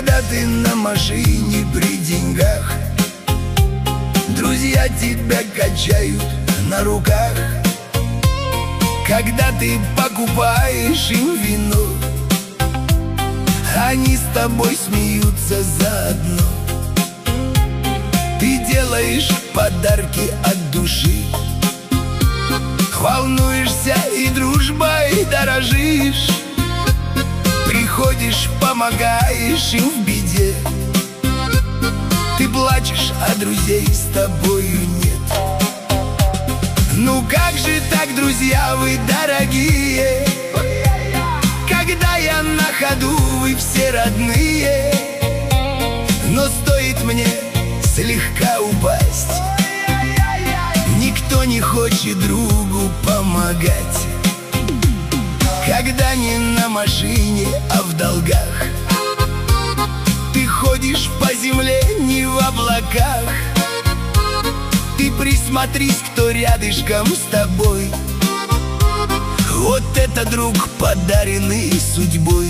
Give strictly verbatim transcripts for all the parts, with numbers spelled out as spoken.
Когда ты на машине при деньгах, друзья тебя качают на руках. Когда ты покупаешь им вино, они с тобой смеются заодно. Ты делаешь подарки от души, волнуешься и дружбой дорожишь. Приходишь, помогаешь им в беде. Ты плачешь, а друзей с тобою нет. Ну как же так, друзья, вы дорогие, когда я на ходу, вы все родные. Но стоит мне слегка упасть, никто не хочет другу помогать. Когда не на машине, а в долгах, ты ходишь по земле, не в облаках. Ты присмотрись, кто рядышком с тобой. Вот это друг, подаренный судьбой.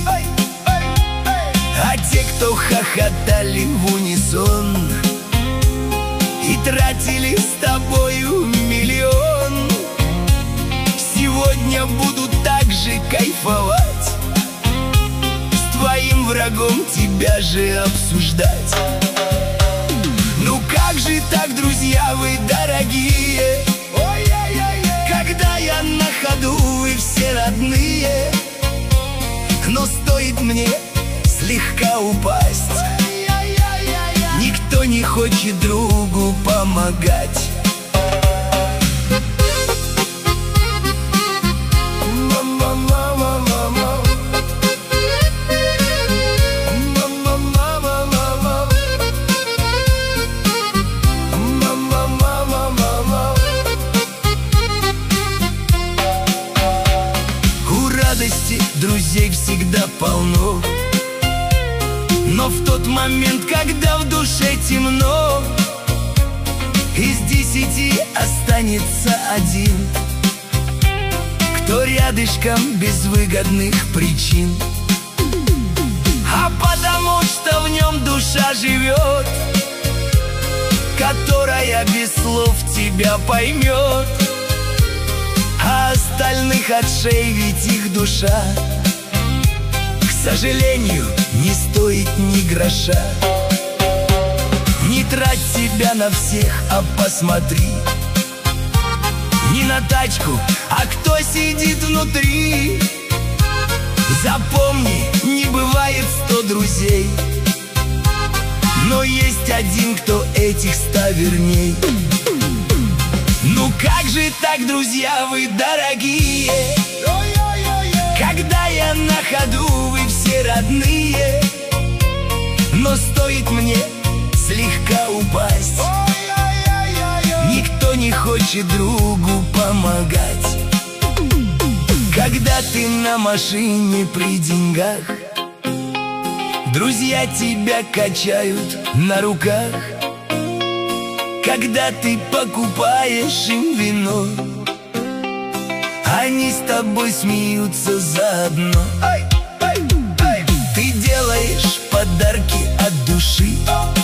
А те, кто хохотали в унисон и тратили с тобою миллион, сегодня будут так же кайфовать, с твоим врагом тебя же обсуждать. Ну как же так, друзья, вы дорогие, когда я на ходу, вы все родные. Но стоит мне слегка упасть, никто не хочет другу помогать. Друзей всегда полно, но в тот момент, когда в душе темно, из десяти останется один, кто рядышком без выгодных причин. А потому что в нем душа живет, которая без слов тебя поймет. А остальных отшеивить их душа, к сожалению, не стоит ни гроша. Не трать себя на всех, а посмотри не на тачку, а кто сидит внутри. Запомни, не бывает сто друзей, но есть один, кто этих ста верней. Ну как же так, друзья, вы дорогие, когда я на ходу, вы все родные. Но стоит мне слегка упасть, никто не хочет другу помогать. Когда ты на машине при деньгах, друзья тебя качают на руках. Когда ты покупаешь им вино, они с тобой смеются заодно. Ты делаешь подарки от души,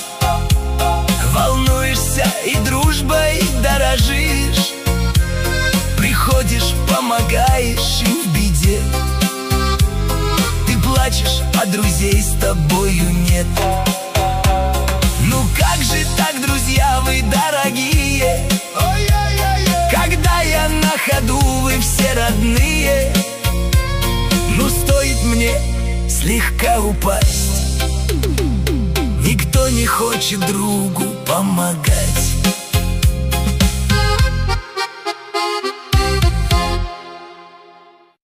волнуешься и дружбой дорожишь. Приходишь, помогаешь им в беде. Ты плачешь, а друзей с тобою нет. Ну как же так, друзья, вы дорогие, когда я на ходу, вы все родные. Ну стоит мне слегка упасть, никто не хочет другу помогать.